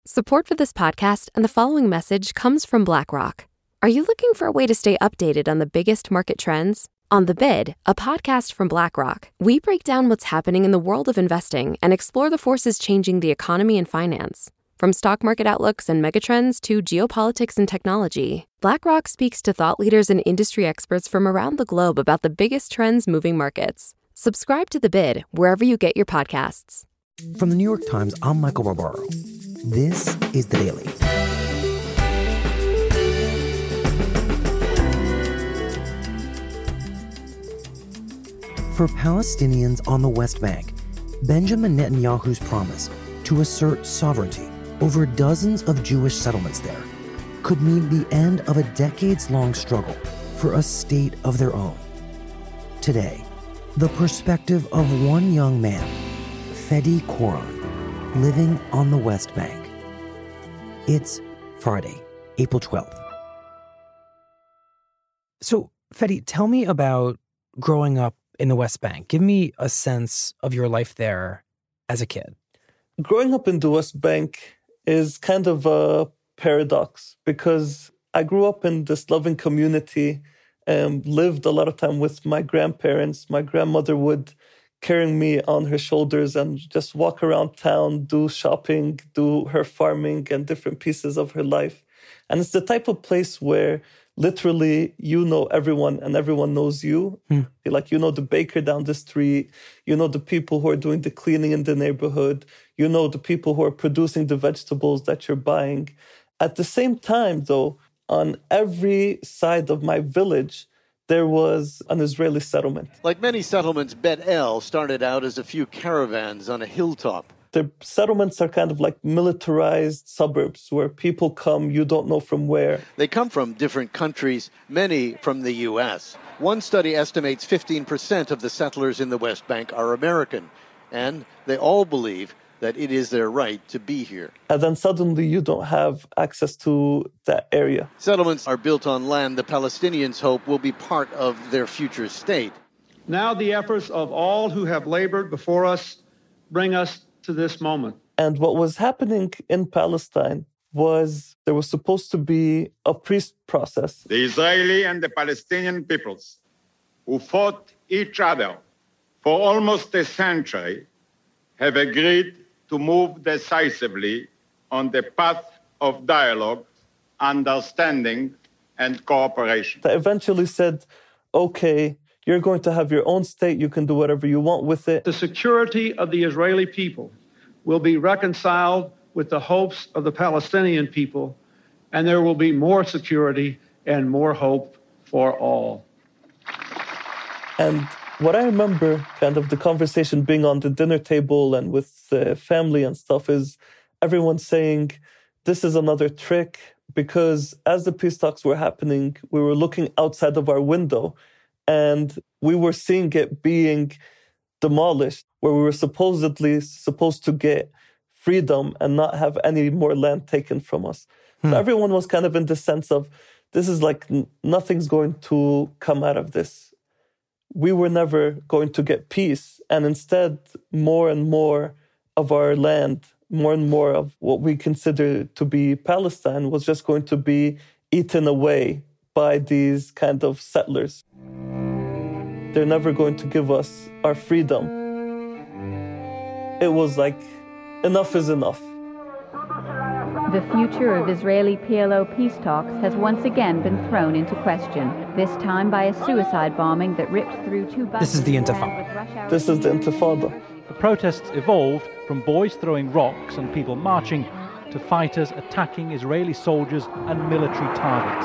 Support for this podcast and the following message comes from BlackRock. Are you looking for a way to stay updated on the biggest market trends? On The Bid, a podcast from BlackRock, we break down what's happening in the world of investing and explore the forces changing the economy and finance. From stock market outlooks and megatrends to geopolitics and technology, BlackRock speaks to thought leaders and industry experts from around the globe about the biggest trends moving markets. Subscribe to The Bid wherever you get your podcasts. From the New York Times, I'm Michael Barbaro. This is The Daily. For Palestinians on the West Bank, Benjamin Netanyahu's promise to assert sovereignty over dozens of Jewish settlements there could mean the end of a decades-long struggle for a state of their own. Today, the perspective of one young man, Fedi Koran, living on the West Bank. It's Friday, April 12th. So, Fedi, tell me about growing up in the West Bank. Give me a sense of your life there as a kid. Growing up in the West Bank is kind of a paradox because I grew up in this loving community and lived a lot of time with my grandparents. My grandmother would carry me on her shoulders and just walk around town, do shopping, do her farming and different pieces of her life. And it's the type of place where literally you know everyone and everyone knows you. Like, you know the baker down the street, you know the people who are doing the cleaning in the neighborhood, you know the people who are producing the vegetables that you're buying. At the same time, though, on every side of my village, there was an Israeli settlement. Like many settlements, Bet El started out as a few caravans on a hilltop. The settlements are kind of like militarized suburbs where people come, you don't know from where. They come from different countries, many from the U.S. One study estimates 15% of the settlers in the West Bank are American, and they all believe that it is their right to be here. And then suddenly you don't have access to that area. Settlements are built on land the Palestinians hope will be part of their future state. Now the efforts of all who have labored before us bring us to this moment. And what was happening in Palestine was there was supposed to be a peace process. The Israeli and the Palestinian peoples who fought each other for almost a century have agreed to move decisively on the path of dialogue, understanding, and cooperation. That eventually said, okay, you're going to have your own state, you can do whatever you want with it. The security of the Israeli people will be reconciled with the hopes of the Palestinian people, and there will be more security and more hope for all. And what I remember kind of the conversation being on the dinner table and with the family and stuff is everyone saying, this is another trick, because as the peace talks were happening, we were looking outside of our window and we were seeing it being demolished, where we were supposedly supposed to get freedom and not have any more land taken from us. So everyone was kind of in the sense of, this is like nothing's going to come out of this. We were never going to get peace. And instead, more and more of our land, more and more of what we consider to be Palestine was just going to be eaten away by these kind of settlers. They're never going to give us our freedom. It was like, enough is enough. The future of Israeli PLO peace talks has once again been thrown into question, this time by a suicide bombing that ripped through two buses. This is the Intifada. This is the Intifada. The protests evolved from boys throwing rocks and people marching to fighters attacking Israeli soldiers and military targets.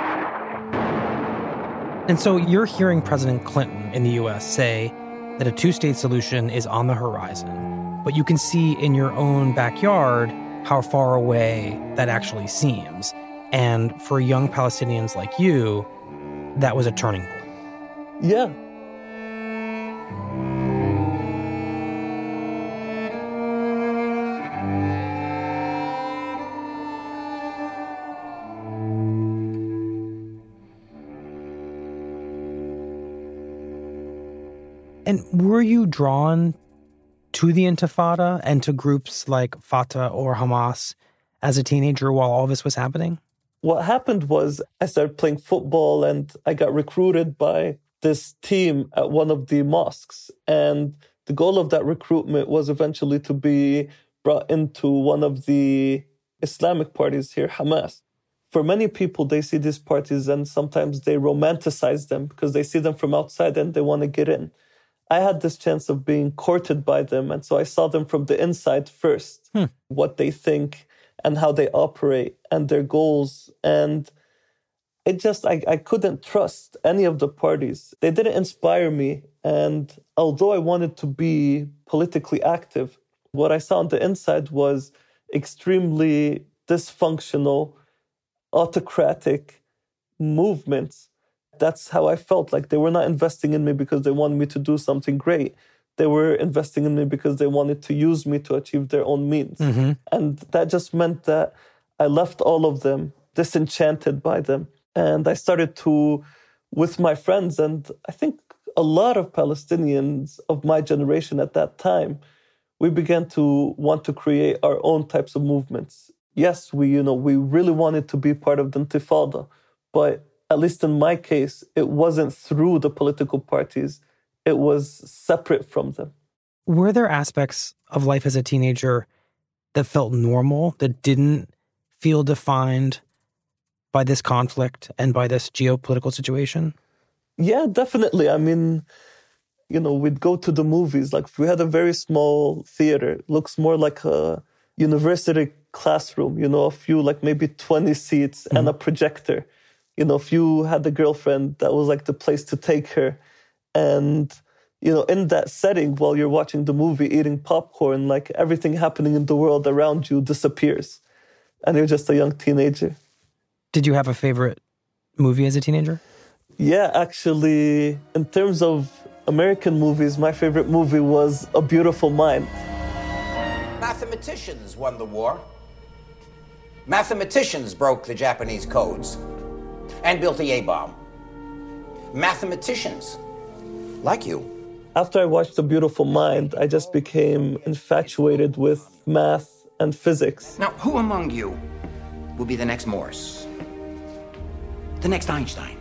And so you're hearing President Clinton in the U.S. say that a two-state solution is on the horizon, but you can see in your own backyard how far away that actually seems. And for young Palestinians like you, that was a turning point. Yeah. And were you drawn to the Intifada and to groups like Fatah or Hamas as a teenager while all this was happening? What happened was I started playing football and I got recruited by this team at one of the mosques. And the goal of that recruitment was eventually to be brought into one of the Islamic parties here, Hamas. For many people, they see these parties and sometimes they romanticize them because they see them from outside and they want to get in. I had this chance of being courted by them, and so I saw them from the inside first, what they think and how they operate and their goals. And it just, I couldn't trust any of the parties. They didn't inspire me. And although I wanted to be politically active, what I saw on the inside was extremely dysfunctional, autocratic movements. That's how I felt. Like they were not investing in me because they wanted me to do something great. They were investing in me because they wanted to use me to achieve their own means. Mm-hmm. And that just meant that I left all of them disenchanted by them. And I started to, with my friends, and I think a lot of Palestinians of my generation at that time, we began to want to create our own types of movements. Yes, we really wanted to be part of the Intifada, but at least in my case, it wasn't through the political parties. It was separate from them. Were there aspects of life as a teenager that felt normal, that didn't feel defined by this conflict and by this geopolitical situation? Yeah, definitely. I mean, we'd go to the movies. Like, we had a very small theater. It looks more like a university classroom, a few, like maybe 20 seats and a projector. If you had a girlfriend, that was like the place to take her. And, in that setting, while you're watching the movie, eating popcorn, like everything happening in the world around you disappears. And you're just a young teenager. Did you have a favorite movie as a teenager? Yeah, actually, in terms of American movies, my favorite movie was A Beautiful Mind. Mathematicians won the war. Mathematicians broke the Japanese codes and built the A-bomb. Mathematicians, like you. After I watched A Beautiful Mind, I just became infatuated with math and physics. Now, who among you will be the next Morse? The next Einstein?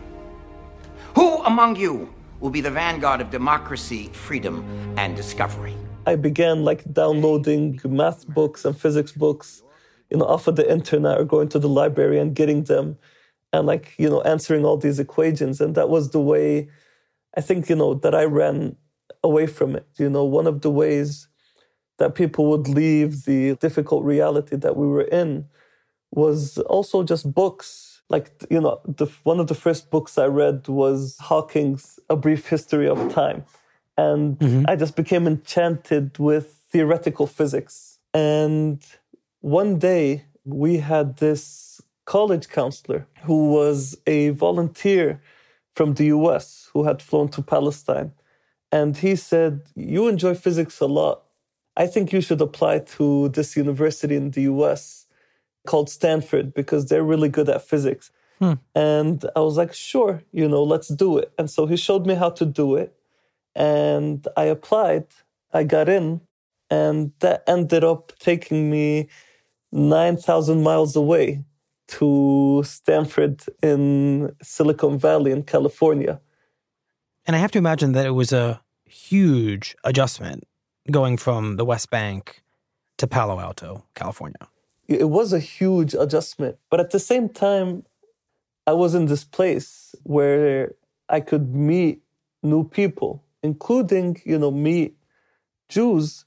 Who among you will be the vanguard of democracy, freedom, and discovery? I began downloading math books and physics books, off of the internet or going to the library and getting them and answering all these equations. And that was the way, I think, that I ran away from it. One of the ways that people would leave the difficult reality that we were in was also just books. One of the first books I read was Hawking's A Brief History of Time. And I just became enchanted with theoretical physics. And one day we had this college counselor who was a volunteer from the US who had flown to Palestine. And he said, "You enjoy physics a lot. I think you should apply to this university in the US called Stanford because they're really good at physics." And I was like, sure, let's do it. And so he showed me how to do it. And I applied. I got in. And that ended up taking me 9,000 miles away to Stanford in Silicon Valley in California. And I have to imagine that it was a huge adjustment going from the West Bank to Palo Alto, California. It was a huge adjustment. But at the same time, I was in this place where I could meet new people, including, meet Jews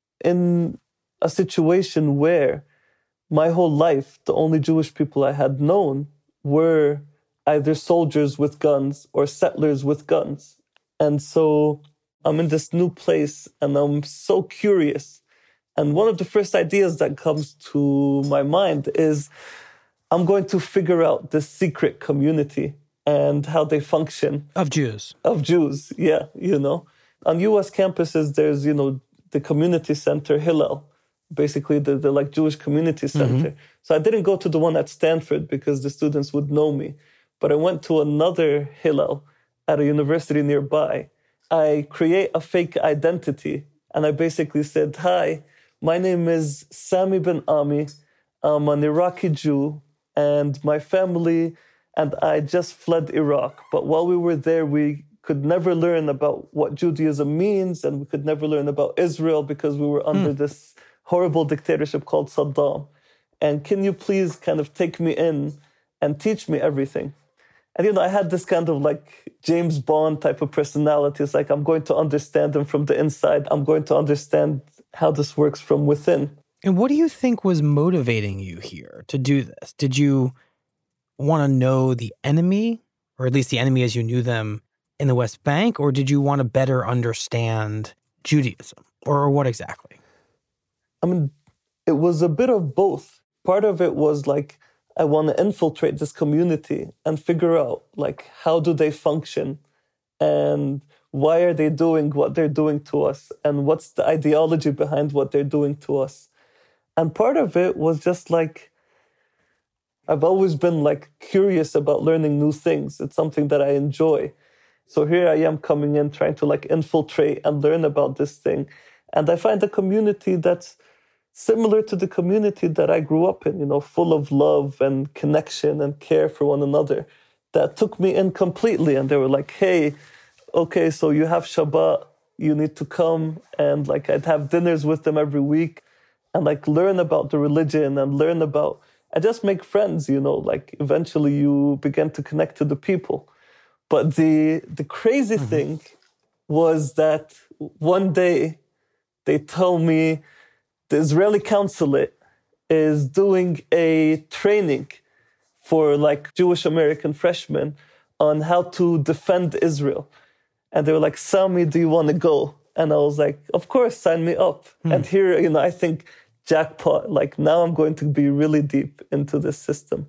in a situation where my whole life, the only Jewish people I had known were either soldiers with guns or settlers with guns. And so I'm in this new place and I'm so curious. And one of the first ideas that comes to my mind is I'm going to figure out this secret community and how they function. Of Jews. Of Jews, yeah, On U.S. campuses, there's, the community center, Hillel, basically the Jewish community center. So I didn't go to the one at Stanford because the students would know me. But I went to another Hillel at a university nearby. I create a fake identity. And I basically said, "Hi, my name is Sami Ben Ami. I'm an Iraqi Jew, and my family and I just fled Iraq. But while we were there, we could never learn about what Judaism means, and we could never learn about Israel because we were under this horrible dictatorship called Saddam. And can you please kind of take me in and teach me everything? And, I had this kind of like James Bond type of personality. It's like, I'm going to understand them from the inside. I'm going to understand how this works from within. And what do you think was motivating you here to do this? Did you want to know the enemy, or at least the enemy as you knew them in the West Bank, or did you want to better understand Judaism, or what exactly? I mean, it was a bit of both. Part of it was like, I want to infiltrate this community and figure out, like, how do they function and why are they doing what they're doing to us and what's the ideology behind what they're doing to us. And part of it was just like, I've always been like curious about learning new things. It's something that I enjoy. So here I am coming in, trying to like infiltrate and learn about this thing. And I find a community that's similar to the community that I grew up in, full of love and connection and care for one another, that took me in completely. And they were like, hey, okay, so you have Shabbat, you need to come. And like, I'd have dinners with them every week and like learn about the religion and learn about, and just make friends, like eventually you begin to connect to the people. But the crazy thing was that one day they told me the Israeli consulate is doing a training for like Jewish American freshmen on how to defend Israel. And they were like, Sami, do you want to go? And I was like, of course, sign me up. And here, I think jackpot, like now I'm going to be really deep into this system.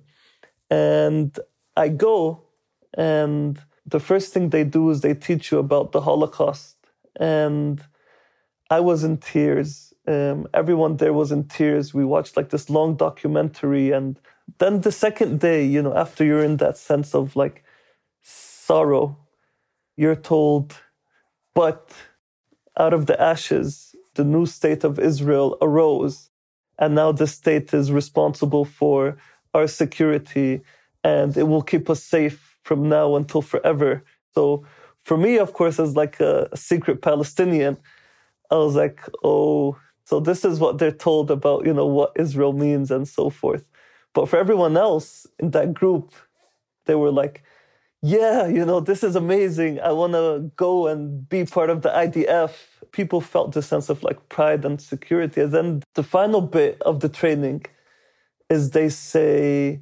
And I go, and the first thing they do is they teach you about the Holocaust. And I was in tears. Everyone there was in tears. We watched like this long documentary. And then the second day, after you're in that sense of like sorrow, you're told, but out of the ashes, the new state of Israel arose. And now the state is responsible for our security, and it will keep us safe from now until forever. So for me, of course, as like a secret Palestinian, I was like, oh, so this is what they're told about, what Israel means and so forth. But for everyone else in that group, they were like, yeah, this is amazing. I want to go and be part of the IDF. People felt this sense of like pride and security. And then the final bit of the training is they say,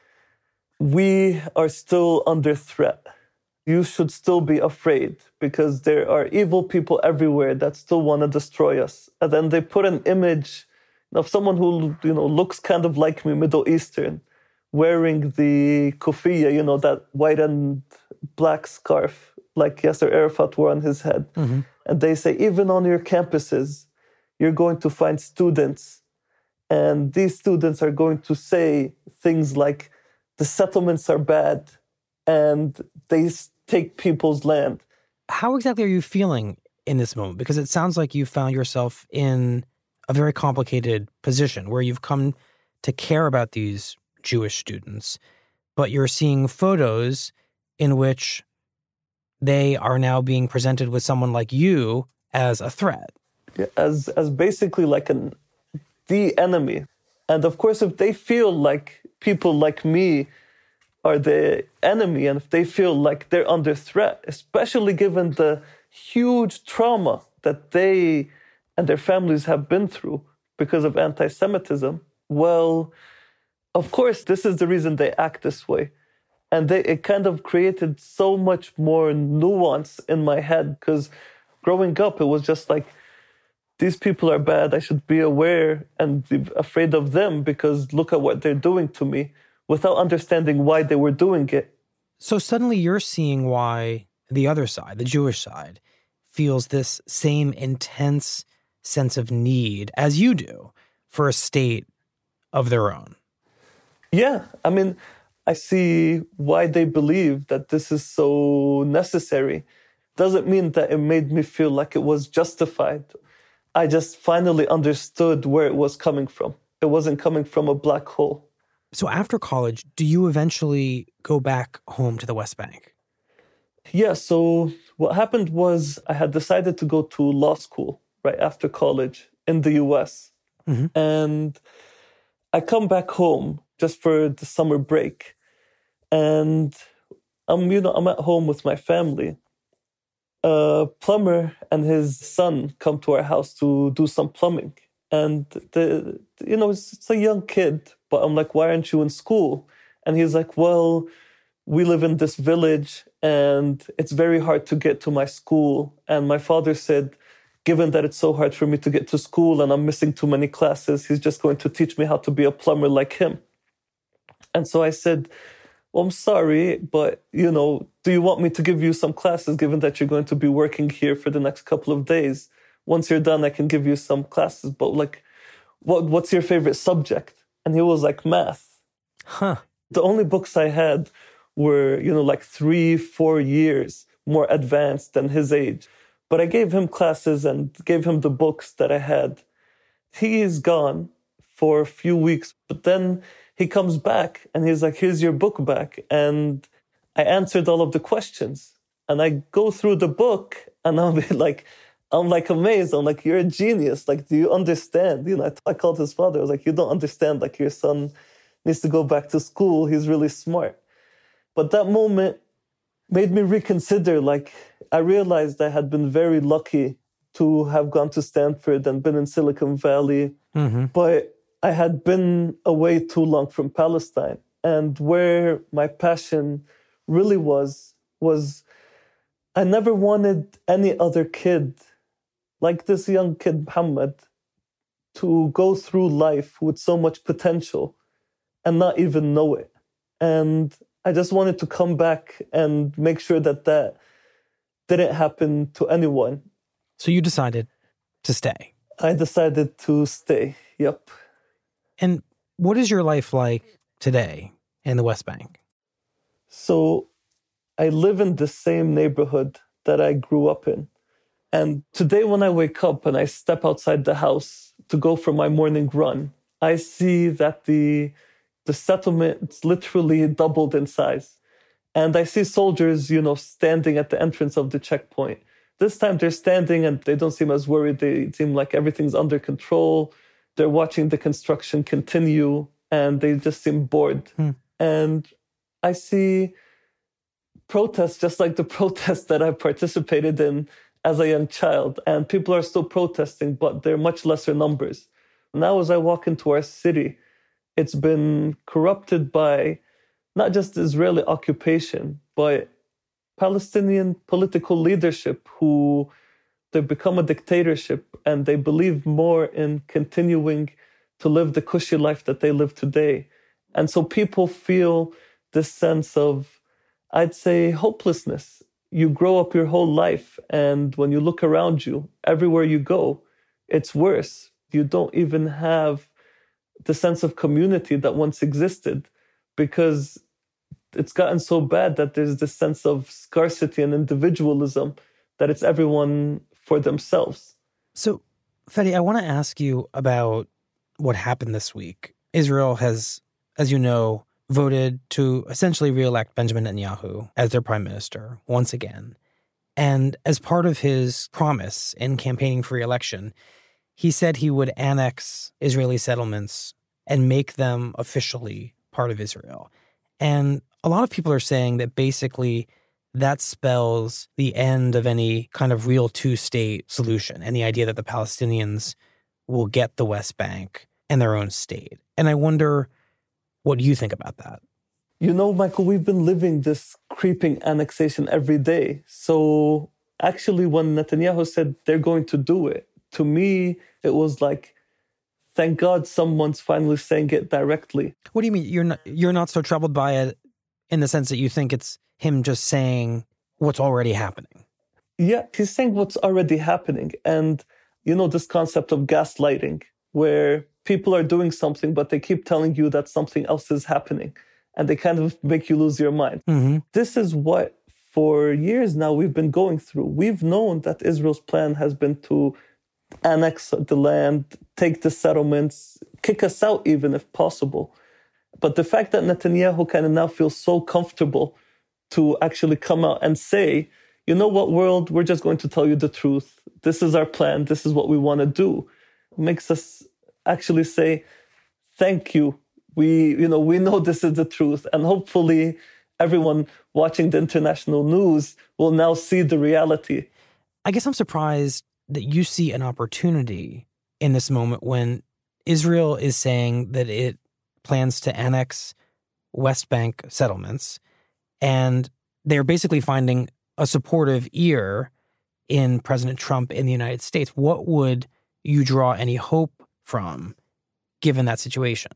we are still under threat. You should still be afraid because there are evil people everywhere that still want to destroy us. And then they put an image of someone who, looks kind of like me, Middle Eastern, wearing the kufiya, that white and black scarf like Yasser Arafat wore on his head. And they say, even on your campuses, you're going to find students. And these students are going to say things like, the settlements are bad and they take people's land. How exactly are you feeling in this moment? Because it sounds like you found yourself in a very complicated position where you've come to care about these Jewish students, but you're seeing photos in which they are now being presented with someone like you as a threat. Yeah, as basically like the enemy. And of course, if they feel like people like me are the enemy, and if they feel like they're under threat, especially given the huge trauma that they and their families have been through because of anti-Semitism, well, of course, this is the reason they act this way. And it kind of created so much more nuance in my head, because growing up, it was just like, these people are bad, I should be aware and be afraid of them because look at what they're doing to me, without understanding why they were doing it. So suddenly you're seeing why the other side, the Jewish side, feels this same intense sense of need as you do for a state of their own. Yeah, I mean, I see why they believe that this is so necessary. Doesn't mean that it made me feel like it was justified. I just finally understood where it was coming from. It wasn't coming from a black hole. So after college, do you eventually go back home to the West Bank? Yeah, so what happened was I had decided to go to law school right after college in the US. Mm-hmm. And I come back home just for the summer break. And I'm at home with my family. A plumber and his son come to our house to do some plumbing. And, it's a young kid, but I'm like, why aren't you in school? And he's like, well, we live in this village and it's very hard to get to my school. And my father said, given that it's so hard for me to get to school and I'm missing too many classes, he's just going to teach me how to be a plumber like him. And so I said, well, I'm sorry, but, do you want me to give you some classes given that you're going to be working here for the next couple of days? Once you're done, I can give you some classes, but what's your favorite subject? And he was like, math. Huh. The only books I had were, 3-4 years more advanced than his age. But I gave him classes and gave him the books that I had. He is gone for a few weeks, but then he comes back and he's like, here's your book back. And I answered all of the questions. And I go through the book and I'm amazed. I'm like, you're a genius. Like, do you understand? I called his father. I was like, you don't understand. Like, your son needs to go back to school. He's really smart. But that moment made me reconsider. Like, I realized I had been very lucky to have gone to Stanford and been in Silicon Valley. Mm-hmm. But I had been away too long from Palestine. And where my passion really was I never wanted any other kid, like this young kid, Muhammad, to go through life with so much potential and not even know it. And I just wanted to come back and make sure that didn't happen to anyone. So you decided to stay? I decided to stay, yep. And what is your life like today in the West Bank? So I live in the same neighborhood that I grew up in. And today when I wake up and I step outside the house to go for my morning run, I see that the settlement's literally doubled in size. And I see soldiers, standing at the entrance of the checkpoint. This time they're standing and they don't seem as worried. They seem like everything's under control. They're watching the construction continue and they just seem bored. And I see protests just like the protests that I participated in as a young child. And people are still protesting, but they're much lesser numbers. Now as I walk into our city, it's been corrupted by not just Israeli occupation, but Palestinian political leadership who they've become a dictatorship and they believe more in continuing to live the cushy life that they live today. And so people feel this sense of, I'd say, hopelessness. You grow up your whole life and when you look around you, everywhere you go, it's worse. You don't even have the sense of community that once existed because it's gotten so bad that there's this sense of scarcity and individualism that it's everyone for themselves. So, Fadi, I want to ask you about what happened this week. Israel has, as you know, voted to essentially re-elect Benjamin Netanyahu as their prime minister once again. And as part of his promise in campaigning for re-election, he said he would annex Israeli settlements and make them officially part of Israel. And a lot of people are saying that basically that spells the end of any kind of real two-state solution and the idea that the Palestinians will get the West Bank and their own state. And I wonder what you think about that. Michael, we've been living this creeping annexation every day. So actually, when Netanyahu said they're going to do it, to me, it was like, thank God someone's finally saying it directly. What do you mean? You're not so troubled by it in the sense that you think it's him just saying what's already happening? Yeah, he's saying what's already happening. And, this concept of gaslighting, where people are doing something, but they keep telling you that something else is happening. And they kind of make you lose your mind. Mm-hmm. This is what, for years now, we've been going through. We've known that Israel's plan has been to annex the land, take the settlements, kick us out even if possible. But the fact that Netanyahu kind of now feels so comfortable to actually come out and say, you know what, world, we're just going to tell you the truth. This is our plan. This is what we want to do. Makes us actually say, thank you. We know this is the truth. And hopefully everyone watching the international news will now see the reality. I guess I'm surprised that you see an opportunity in this moment when Israel is saying that it plans to annex West Bank settlements, and they're basically finding a supportive ear in President Trump in the United States. What would you draw any hope from, given that situation?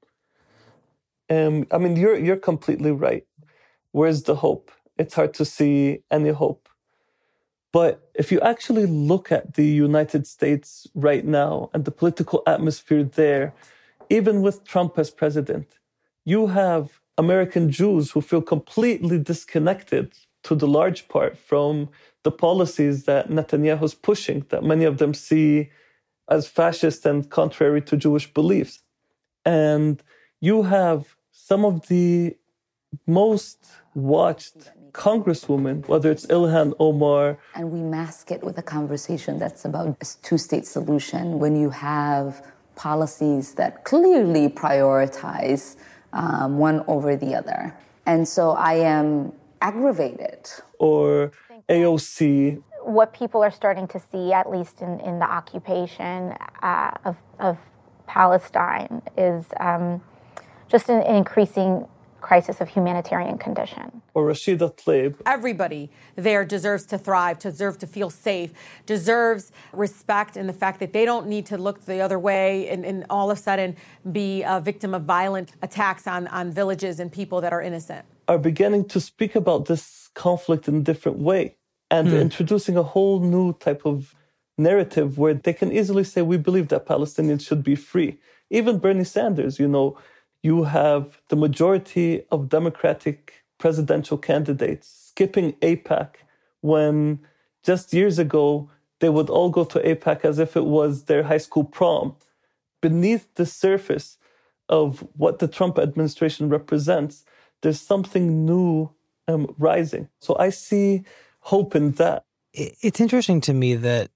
I mean, you're completely right. Where's the hope? It's hard to see any hope. But if you actually look at the United States right now and the political atmosphere there, even with Trump as president, you have American Jews who feel completely disconnected to the large part from the policies that Netanyahu's pushing, that many of them see as fascist and contrary to Jewish beliefs. And you have some of the most watched congresswomen, whether it's Ilhan Omar. And we mask it with a conversation that's about a two-state solution when you have policies that clearly prioritize one over the other. And so I am aggravated. Or AOC. What people are starting to see, at least in the occupation of Palestine, is just an increasing crisis of humanitarian condition. Or Rashida Tlaib. Everybody there deserves to thrive, deserves to feel safe, deserves respect, and the fact that they don't need to look the other way and all of a sudden be a victim of violent attacks on villages and people that are innocent. Are beginning to speak about this conflict in a different way and introducing a whole new type of narrative where they can easily say, we believe that Palestinians should be free. Even Bernie Sanders, you have the majority of Democratic presidential candidates skipping AIPAC when just years ago they would all go to AIPAC as if it was their high school prom. Beneath the surface of what the Trump administration represents, there's something new rising. So I see hope in that. It's interesting to me that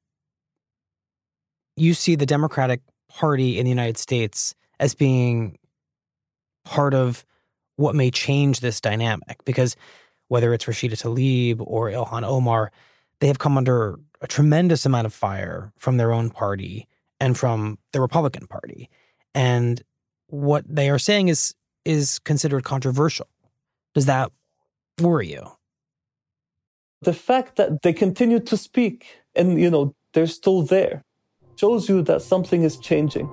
you see the Democratic Party in the United States as being part of what may change this dynamic, because whether it's Rashida Tlaib or Ilhan Omar, they have come under a tremendous amount of fire from their own party and from the Republican Party. And what they are saying is considered controversial. Does that worry you? The fact that they continue to speak and, they're still there shows you that something is changing.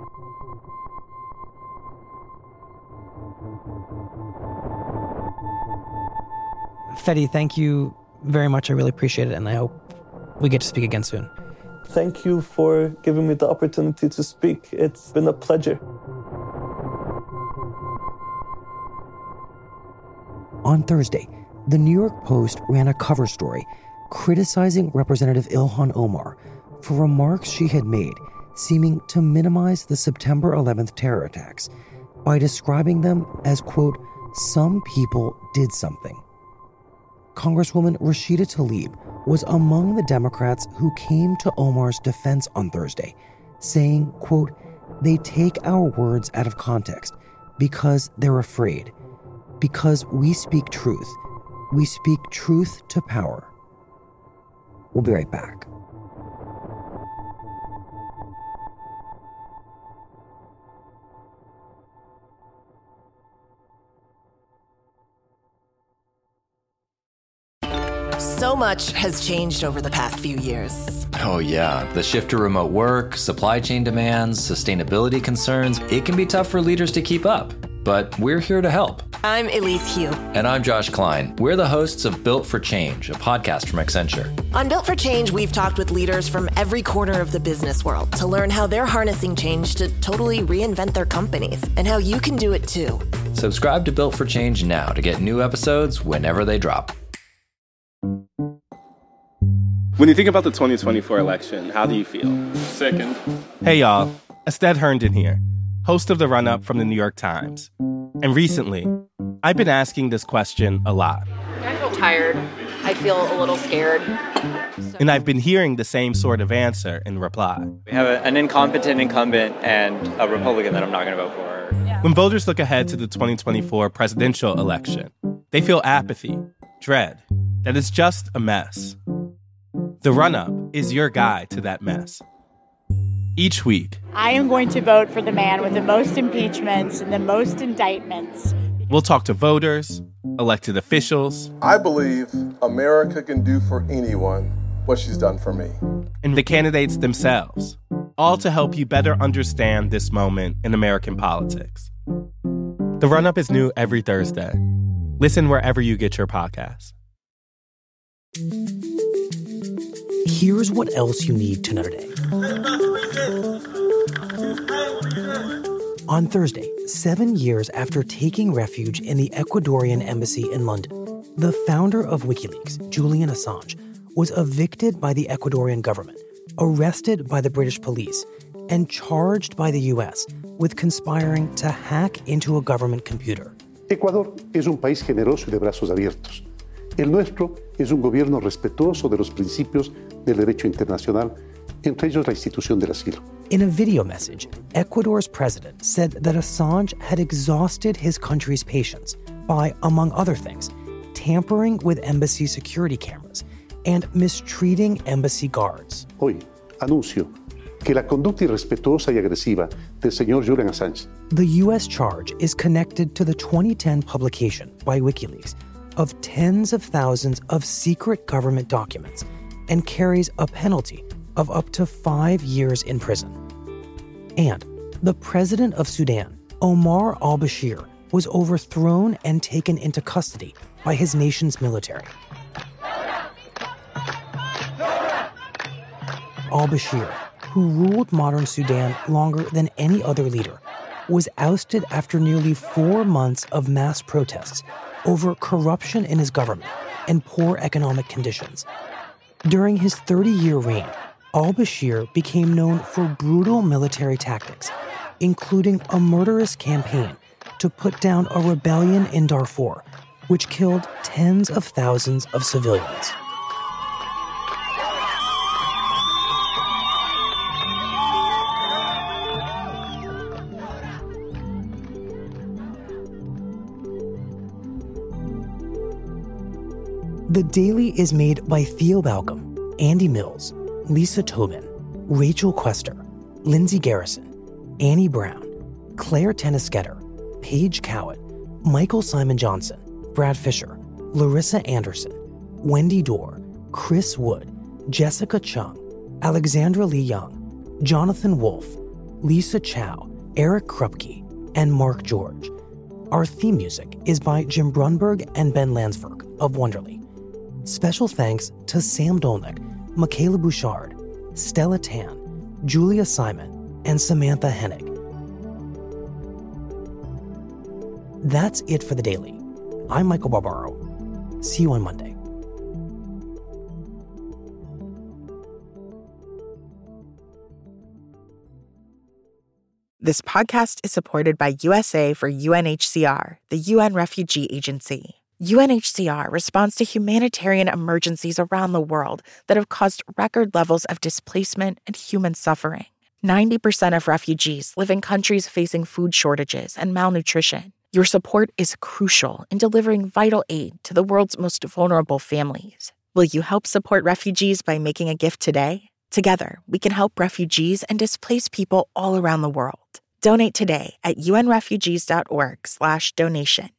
Fedi, thank you very much. I really appreciate it, and I hope we get to speak again soon. Thank you for giving me the opportunity to speak. It's been a pleasure. On Thursday, the New York Post ran a cover story criticizing Representative Ilhan Omar for remarks she had made seeming to minimize the September 11th terror attacks by describing them as, quote, some people did something. Congresswoman Rashida Tlaib was among the Democrats who came to Omar's defense on Thursday, saying, quote, they take our words out of context because they're afraid. Because we speak truth. We speak truth to power. We'll be right back. So much has changed over the past few years. Oh yeah, the shift to remote work, supply chain demands, sustainability concerns. It can be tough for leaders to keep up, but we're here to help. I'm Elise Hu. And I'm Josh Klein. We're the hosts of Built for Change, a podcast from Accenture. On Built for Change, we've talked with leaders from every corner of the business world to learn how they're harnessing change to totally reinvent their companies and how you can do it too. Subscribe to Built for Change now to get new episodes whenever they drop. When you think about the 2024 election, how do you feel? Sickened. Hey, y'all. Ested Herndon here. host of The Run-Up from the New York Times. And recently, I've been asking this question a lot. I feel tired. I feel a little scared. And I've been hearing the same sort of answer in reply. We have an incompetent incumbent and a Republican that I'm not going to vote for. When voters look ahead to the 2024 presidential election, they feel apathy, dread, that it's just a mess. The Run-Up is your guide to that mess. Each week, I am going to vote for the man with the most impeachments and the most indictments. We'll talk to voters, elected officials. I believe America can do for anyone what she's done for me. And the candidates themselves, all to help you better understand this moment in American politics. The Run-Up is new every Thursday. Listen wherever you get your podcasts. Here's what else you need to know today. On Thursday, 7 years after taking refuge in the Ecuadorian embassy in London, the founder of WikiLeaks, Julian Assange, was evicted by the Ecuadorian government, arrested by the British police, and charged by the U.S. with conspiring to hack into a government computer. Ecuador es un país generoso y de brazos abiertos. El nuestro es un gobierno respetuoso de los principios del derecho internacional, entre ellos la institución del asilo. In a video message, Ecuador's president said that Assange had exhausted his country's patience by, among other things, tampering with embassy security cameras and mistreating embassy guards. Hoy anuncio que la conducta irrespetuosa y agresiva del señor Julian Assange. The U.S. charge is connected to the 2010 publication by WikiLeaks of tens of thousands of secret government documents and carries a penalty of up to 5 years in prison. And the president of Sudan, Omar al-Bashir, was overthrown and taken into custody by his nation's military. Al-Bashir, who ruled modern Sudan longer than any other leader, was ousted after nearly 4 months of mass protests over corruption in his government and poor economic conditions. During his 30-year reign, al-Bashir became known for brutal military tactics, including a murderous campaign to put down a rebellion in Darfur, which killed tens of thousands of civilians. The Daily is made by Theo Balcom, Andy Mills, Lisa Tobin, Rachel Quester, Lindsay Garrison, Annie Brown, Claire Tennisketter, Paige Cowan, Michael Simon Johnson, Brad Fisher, Larissa Anderson, Wendy Dorr, Chris Wood, Jessica Chung, Alexandra Lee Young, Jonathan Wolfe, Lisa Chow, Eric Krupke, and Mark George. Our theme music is by Jim Brunberg and Ben Landsberg of Wonderly. Special thanks to Sam Dolnick, Michaela Bouchard, Stella Tan, Julia Simon, and Samantha Hennig. That's it for The Daily. I'm Michael Barbaro. See you on Monday. This podcast is supported by USA for UNHCR, the UN Refugee Agency. UNHCR responds to humanitarian emergencies around the world that have caused record levels of displacement and human suffering. 90% of refugees live in countries facing food shortages and malnutrition. Your support is crucial in delivering vital aid to the world's most vulnerable families. Will you help support refugees by making a gift today? Together, we can help refugees and displaced people all around the world. Donate today at unrefugees.org/donation.